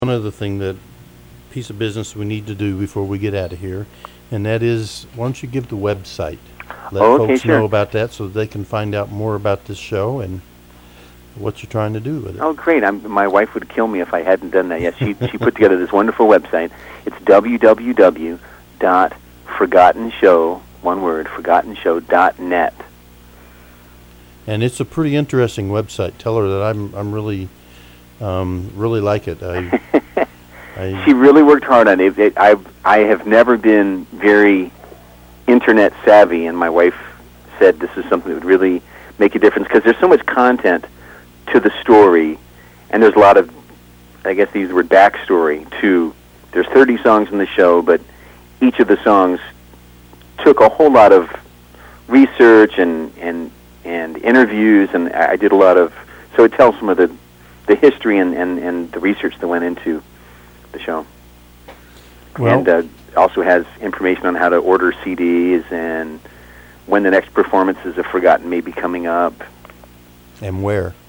one other thing, that piece of business we need to do before we get out of here, and that is, why don't you give the website? Let Oh, okay, folks know sure. about that so they can find out more about this show and what you're trying to do with it. Oh, great. My wife would kill me if I hadn't done that. Yes, she put together this wonderful website. It's www.forgottenshow, one word, forgottenshow.net. And it's a pretty interesting website. Tell her that I'm really like it. She really worked hard on it. I have never been very internet savvy, and my wife said this is something that would really make a difference because there's so much content to the story, and there's a lot of, I guess, these word backstory to. There's 30 songs in the show, but each of the songs took a whole lot of research and interviews, and I did a lot of. So it tells some of the history and the research that went into the show. Well, And also has information on how to order CDs and when the next performances of Forgotten may be coming up. and where?